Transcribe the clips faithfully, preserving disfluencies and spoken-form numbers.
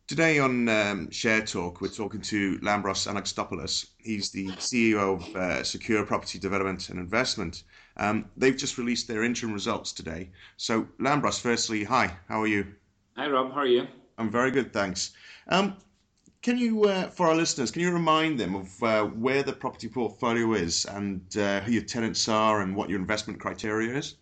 Today on um, Share Talk, we're talking to Lambros Anaxtopoulos. He's the C E O of uh, Secure Property Development and Investment. Um, they've just released their interim results today. So, Lambros, firstly, hi, how are you? Hi Rob, how are you? I'm very good, thanks. Um, can you, uh, for our listeners, can you remind them of uh, where the property portfolio is and uh, who your tenants are and what your investment criteria is?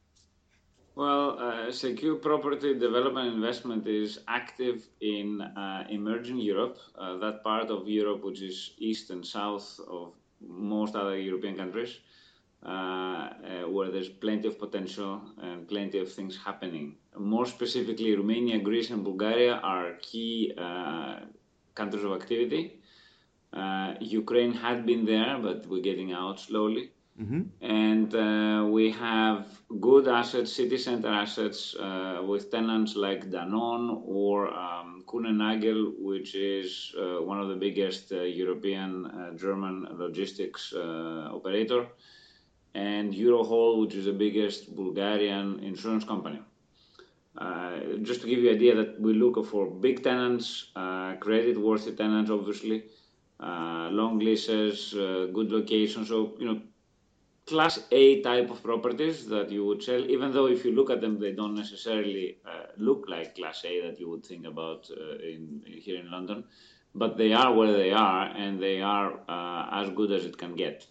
Well, uh, Secure Property Development Investment is active in uh, emerging Europe, uh, that part of Europe which is east and south of most other European countries, uh, uh, where there's plenty of potential and plenty of things happening. More specifically, Romania, Greece, and Bulgaria are key uh, countries of activity. Uh, Ukraine had been there, but we're getting out slowly. Hmm. And uh, we have good assets, city center assets, uh, with tenants like Danone or um, Kuehne+Nagel, which is uh, one of the biggest uh, European uh, German logistics uh, operator, and Eurohall, which is the biggest Bulgarian insurance company. Uh, just to give you an idea that we look for big tenants, uh, credit-worthy tenants, obviously, uh, long leases, uh, good locations. So, you know, class A type of properties that you would sell, even though if you look at them, they don't necessarily uh, look like class A that you would think about uh, in here in London, but they are where they are, and they are uh, as good as it can get.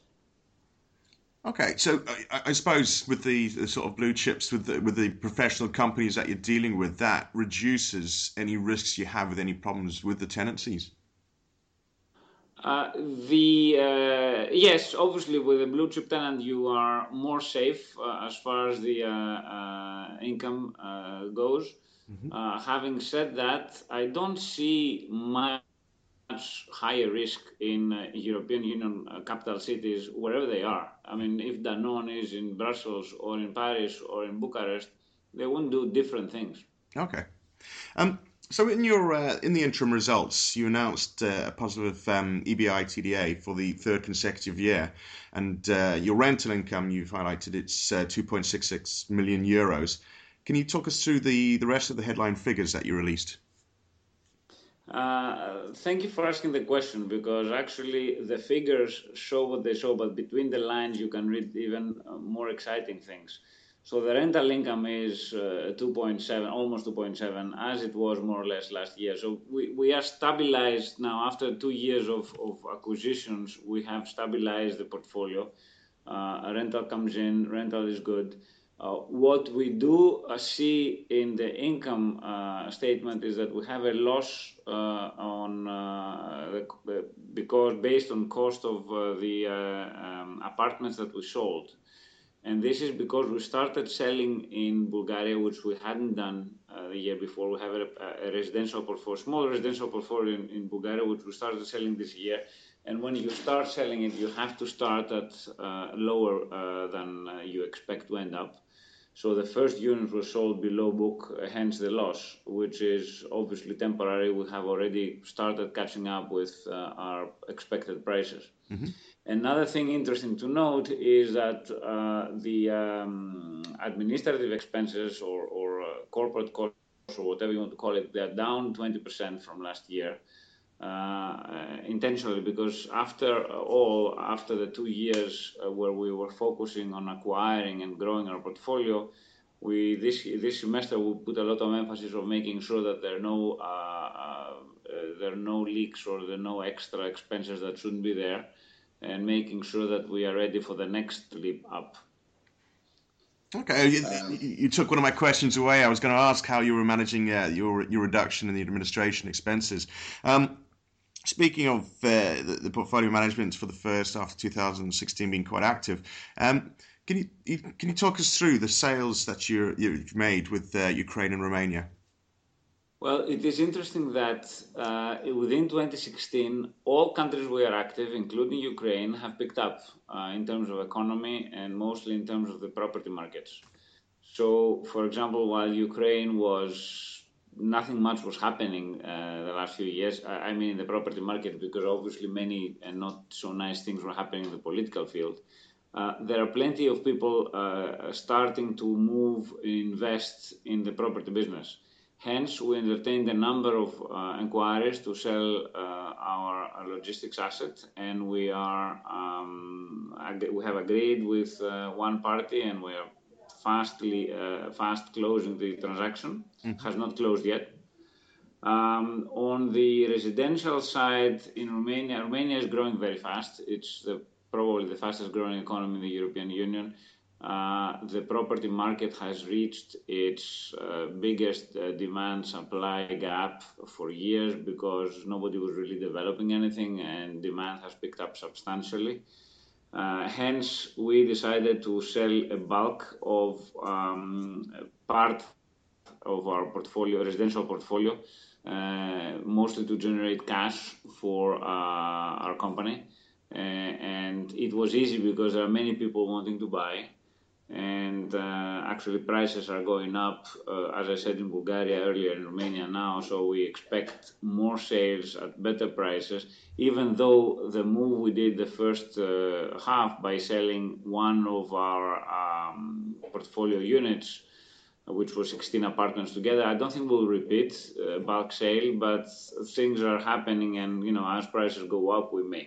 Okay, so I, I suppose with the, the sort of blue chips, with the with the professional companies that you're dealing with, that reduces any risks you have with any problems with the tenancies. Uh, the uh, yes, obviously with a blue chip tenant, you are more safe uh, as far as the uh, uh, income uh, goes. Hmm. Uh, having said that, I don't see much much higher risk in uh, European Union uh, capital cities, wherever they are. I mean, if Danone is in Brussels or in Paris or in Bucharest, they won't do different things. Okay. Um, so in your uh, in the interim results, you announced uh, a positive um, E B I T D A for the third consecutive year, and uh, your rental income you've highlighted it's uh, two point six six million euros. Can you talk us through the the rest of the headline figures that you released? Uh, thank you for asking the question because actually the figures show what they show, but between the lines you can read even uh, more exciting things. So the rental income is uh, two point seven, almost two point seven, as it was more or less last year. So we, we are stabilized now after two years of, of acquisitions. We have stabilized the portfolio. Uh, rental comes in, rental is good. Uh, what we do uh, see in the income uh, statement is that we have a loss uh, on uh, the, the, because based on cost of uh, the uh, um, apartments that we sold, and this is because we started selling in Bulgaria, which we hadn't done uh, the year before. We have a, a residential portfolio, small residential portfolio in, in Bulgaria, which we started selling this year. And when you start selling it, you have to start at uh, lower uh, than uh, you expect to end up. So the first units were sold below book, uh, hence the loss, which is obviously temporary. We have already started catching up with uh, our expected prices. Hmm. Another thing interesting to note is that uh, the um, administrative expenses or, or uh, corporate costs or whatever you want to call it, they're down twenty percent from last year uh, intentionally because after all, after the two years uh, where we were focusing on acquiring and growing our portfolio, we this this semester we put a lot of emphasis on making sure that there are no uh, uh, there are no leaks or there are no extra expenses that shouldn't be there, and making sure that we are ready for the next leap up. Okay, you, Um, you took one of my questions away. I was going to ask how you were managing uh, your your reduction in the administration expenses. Um, Speaking of uh, the, the portfolio management for the first after two thousand sixteen being quite active, um, can you, you can you talk us through the sales that you you've made with uh, Ukraine and Romania? Well, it is interesting that uh, within twenty sixteen, all countries we are active, including Ukraine, have picked up uh, in terms of economy and mostly in terms of the property markets. So, for example, while Ukraine was nothing much was happening uh, the last few years, I, I mean in the property market, because obviously many and not so nice things were happening in the political field. Uh, there are plenty of people uh, starting to move, invest in the property business. Hence, we entertained a number of uh, inquiries to sell uh, our, our logistics asset, and we are um, we have agreed with uh, one party, and we are fastly uh, fast closing the transaction. Mm-hmm. Has not closed yet. Um, on the residential side in Romania, Romania is growing very fast. It's the, probably the fastest growing economy in the European Union. Uh, the property market has reached its uh, biggest uh, demand-supply gap for years because nobody was really developing anything, and demand has picked up substantially. Uh, hence, we decided to sell a bulk of um, part of our portfolio, residential portfolio, uh, mostly to generate cash for uh, our company. Uh, and it was easy because there are many people wanting to buy. And uh, actually prices are going up, uh, as I said in Bulgaria earlier, in Romania now, so we expect more sales at better prices, even though the move we did the first uh, half by selling one of our um, portfolio units, which was sixteen apartments together. I don't think we'll repeat uh, bulk sale, but things are happening, and you know, as prices go up, we may.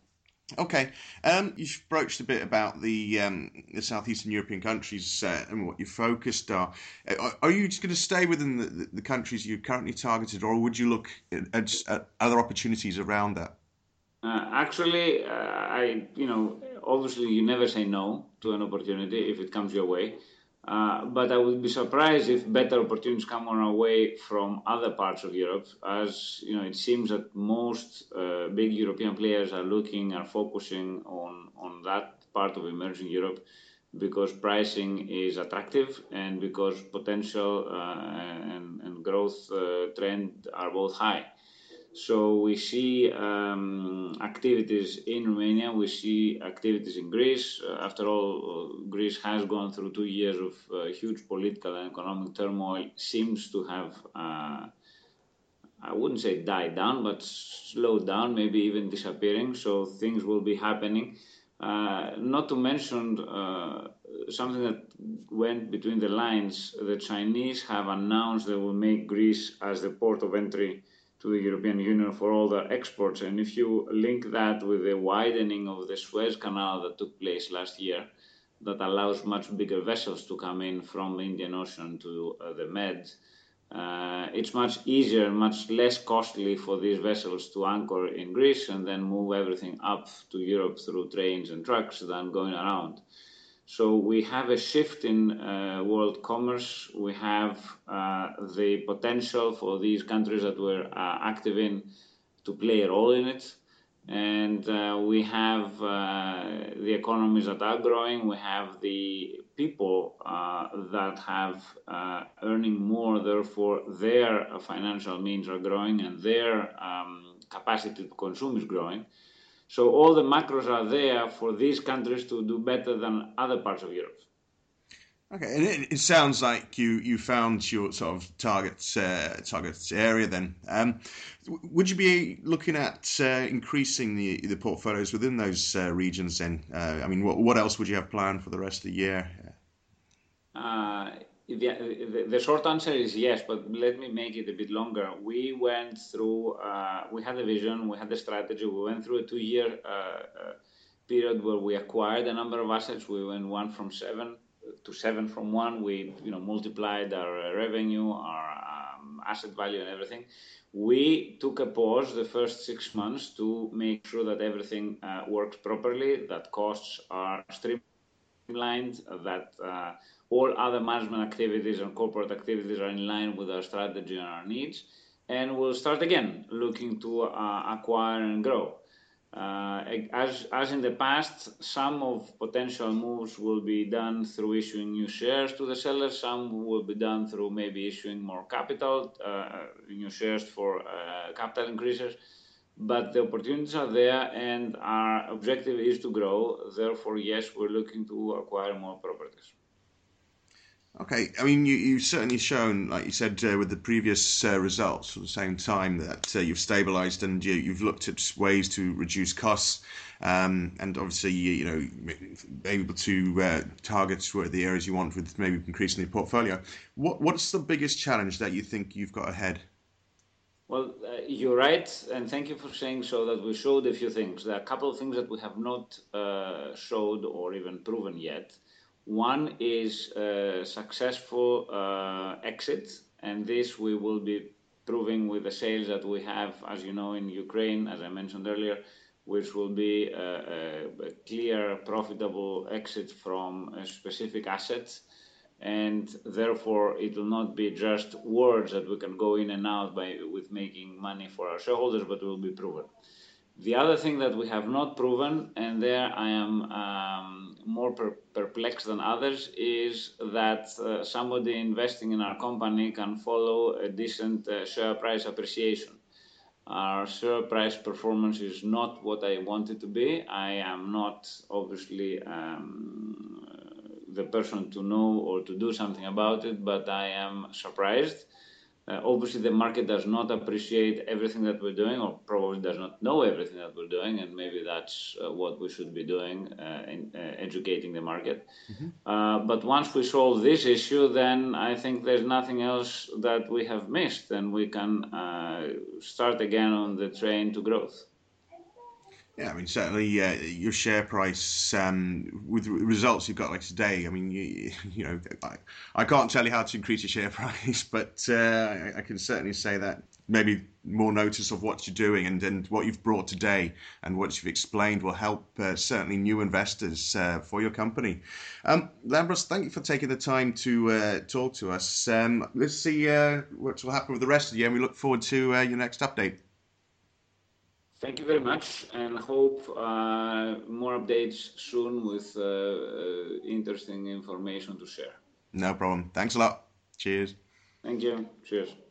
Okay, um, you've broached a bit about the um, the southeastern European countries uh, and what your focused are. Are, are you just going to stay within the, the countries you've currently targeted, or would you look at, at other opportunities around that? Uh, actually, uh, I, you know, obviously you never say no to an opportunity if it comes your way. Uh, but I would be surprised if better opportunities come on our way from other parts of Europe, as you know, it seems that most uh, big European players are looking, are focusing on, on that part of emerging Europe because pricing is attractive and because potential uh, and, and growth uh, trend are both high. So we see um, activities in Romania, we see activities in Greece. Uh, after all, uh, Greece has gone through two years of uh, huge political and economic turmoil, seems to have, uh, I wouldn't say died down, but slowed down, maybe even disappearing. So things will be happening. Uh, not to mention uh, something that went between the lines, the Chinese have announced they will make Greece as the port of entry to the European Union for all their exports. And if you link that with the widening of the Suez Canal that took place last year, that allows much bigger vessels to come in from the Indian Ocean to uh, the Med, uh, it's much easier, much less costly for these vessels to anchor in Greece and then move everything up to Europe through trains and trucks than going around. So we have a shift in uh, world commerce. We have uh, the potential for these countries that we're uh, active in to play a role in it. And uh, we have uh, the economies that are growing. We have the people uh, that have uh, earning more. Therefore, their financial means are growing and their um, capacity to consume is growing. So all the macros are there for these countries to do better than other parts of Europe. Okay, and it, it sounds like you, you found your sort of target uh, target area. Then, um, would you be looking at uh, increasing the the portfolios within those uh, regions? Then, uh, I mean, what what else would you have planned for the rest of the year? Uh, the, the, the short answer is yes, but let me make it a bit longer. We went through, uh, we had a vision, we had a strategy, we went through a two-year uh, uh, period where we acquired a number of assets. We went one from seven to seven from one. We, you know, multiplied our revenue, our um, asset value and everything. We took a pause the first six months to make sure that everything uh, works properly, that costs are streamlined, that uh, all other management activities and corporate activities are in line with our strategy and our needs. And we'll start again looking to uh, acquire and grow. Uh, as, as in the past, some of potential moves will be done through issuing new shares to the sellers. Some will be done through maybe issuing more capital, uh, new shares for uh, capital increases. But the opportunities are there, and our objective is to grow. Therefore, yes, we're looking to acquire more properties. Okay, I mean, you, you've certainly shown, like you said, uh, with the previous uh, results at the same time, that uh, you've stabilized and you, you've looked at ways to reduce costs, um, and obviously, you, you know, able to uh, target where the areas you want with maybe increasing the portfolio. What What's the biggest challenge that you think you've got ahead? Well, uh, you're right, and thank you for saying so that we showed a few things. There are a couple of things that we have not uh, showed or even proven yet. One is uh, successful uh, exit, and this we will be proving with the sales that we have, as you know, in Ukraine, as I mentioned earlier, which will be a, a, a clear, profitable exit from a specific assets, and therefore it will not be just words that we can go in and out by with making money for our shareholders, but will be proven. The other thing that we have not proven, and there I am um, more per- perplexed than others, is that uh, somebody investing in our company can follow a decent uh, share price appreciation. Our share price performance is not what I want it to be. I am not obviously um, the person to know or to do something about it, but I am surprised. Uh, obviously, the market does not appreciate everything that we're doing, or probably does not know everything that we're doing, and maybe that's uh, what we should be doing, uh, in uh, educating the market. Mm-hmm. Uh, but once we solve this issue, then I think there's nothing else that we have missed, and we can uh, start again on the train to growth. Yeah, I mean, certainly uh, your share price um, with the results you've got like today. I mean, you, you know, I, I can't tell you how to increase your share price, but uh, I, I can certainly say that maybe more notice of what you're doing and, and what you've brought today and what you've explained will help uh, certainly new investors uh, for your company. Um, Lambros, thank you for taking the time to uh, talk to us. Um, let's see uh, what will happen with the rest of the year, and we look forward to uh, your next update. Thank you very much, and hope uh, more updates soon with uh, uh, interesting information to share. No problem. Thanks a lot. Cheers. Thank you. Cheers.